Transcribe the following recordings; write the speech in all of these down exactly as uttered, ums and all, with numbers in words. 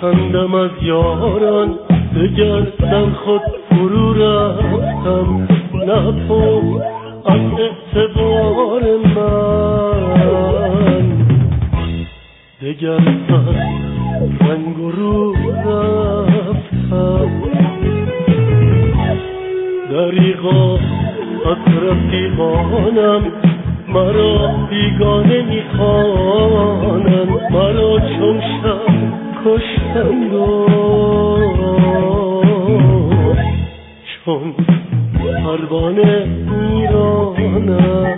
کندم از یاران دگر در خود فرو رفتم، نپرس از اعتبار من، دگر از رنگ و رو رفتم. دریغا از رفیقانم مرا بیگانه میخوانند، مرا چون شب کشتند و چون پروانه میرانند.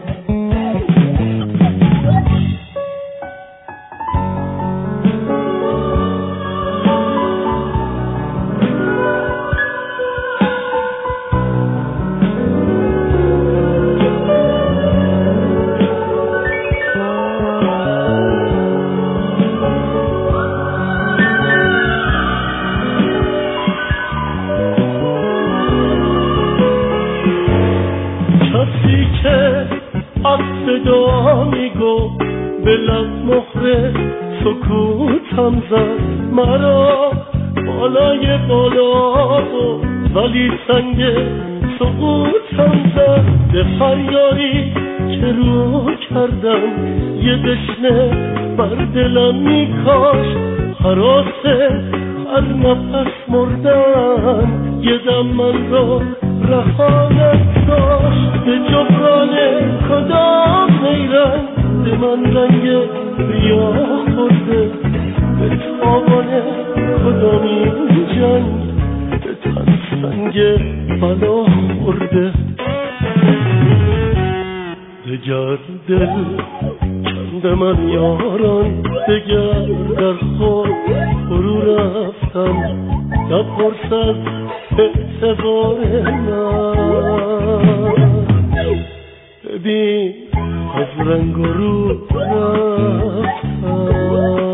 صدا میگو به لب مهر سکوتم زد، مرا بالای بالا و ولی سنگ سقوطم زد. به فریادی که رو کردم یه دشنه بر دلم میکاش، حراسه هر نفس مردن یه دم من را رهانت داشت. به جبران کدام نیرنگ به من رنگ ریا خورده، به تاوان کدام این جنگ به تن سنگ بلا خورده. دگر دل کندم از یاران دگر در خود فرو رفتم، نپرس از اعتبار من، ببین از رنگ و رو رفتم.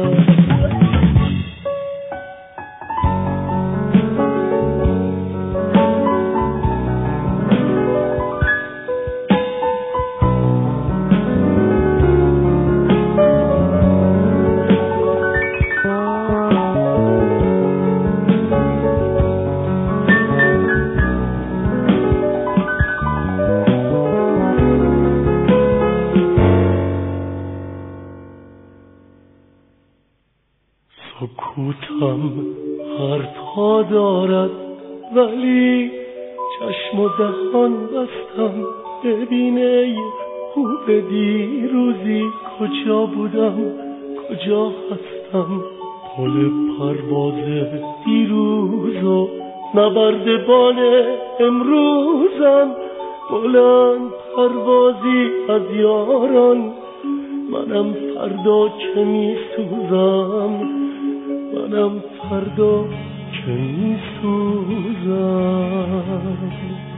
سکوتم حرفا دارد ولی چشم و دهان بستم. ببین ای خوب دیروزی کجا بودم کجا هستم، پل پرواز دیروز و نبردبان امروزم، بلند پروازی از یاران منم فردا که می سوزم، منم فردا که می سوزم.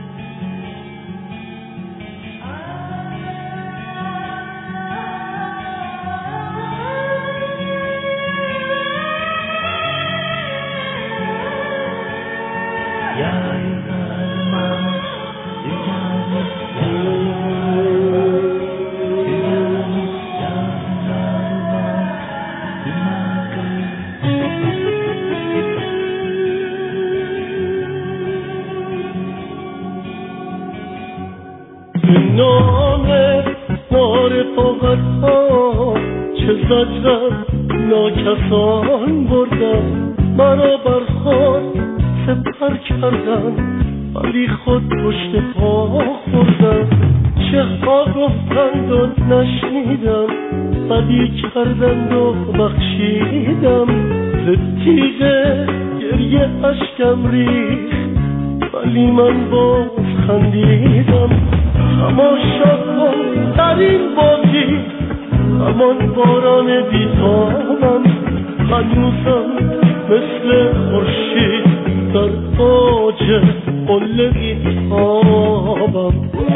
نام نار فاقتها چه زجرم ناکسان بردم، مرا بر خود سپر کردن ولی خود پشت پا خوردم. چه ها گفتند و نشنیدم، بدی کردند و بخشیدم. ز تیغ گریه اشکم ریخت ولی من باز خندیدم. تماشا کن در این بازی همان باران بیتابم، هنوزم مثل خورشید در اوج قله بیتابم.